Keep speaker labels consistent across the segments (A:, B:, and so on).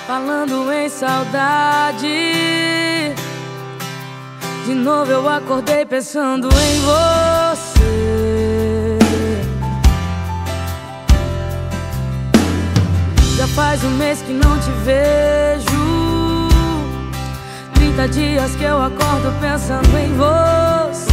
A: Falando em saudade, de novo eu acordei pensando em você. Já faz um mês que não te vejo, 30 dias que eu acordo pensando em você.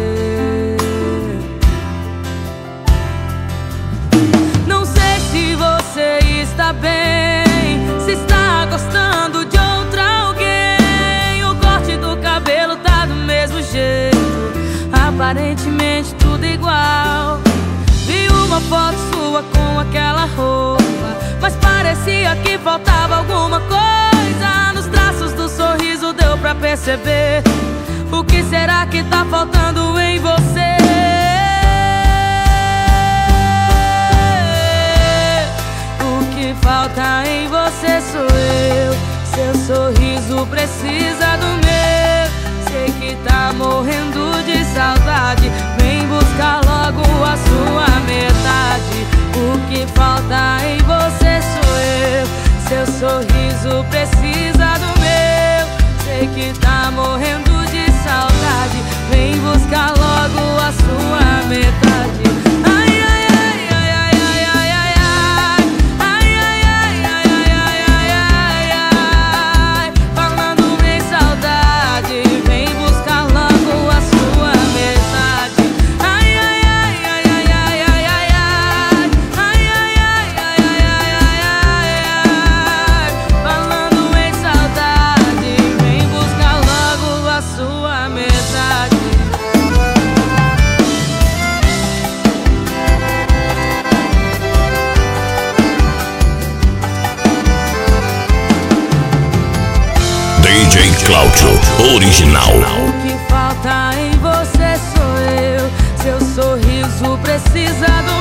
A: Não sei se você está bem, se está gostando de outra alguém. O corte do cabelo tá do mesmo jeito, aparentemente tudo igual. Vi uma foto sua com aquela roupa, mas parecia que faltava alguma coisa. Nos traços do sorriso deu pra perceber. O que será que tá faltando em você? O que falta em você sou eu. Seu sorriso precisa do meu. Sei que tá morrendo de saudade, vem buscar logo a sua metade. O que falta em você sou eu. Seu sorriso precisa do meu. Sei que tá morrendo de saudade, vem buscar logo a sua metade. Ai, ai, ai, ai, ai, ai, ai, ai, ai, ai, ai, ai, ai, ai, ai. Falando em saudade, vem buscar logo a sua metade. Ai, ai, ai, ai, ai, ai, ai, ai, ai, ai, ai, ai, ai, ai. Falando em saudade, vem buscar logo a sua metade.
B: DJ Cláudio Original.
A: O que falta em você sou eu. Seu sorriso precisa do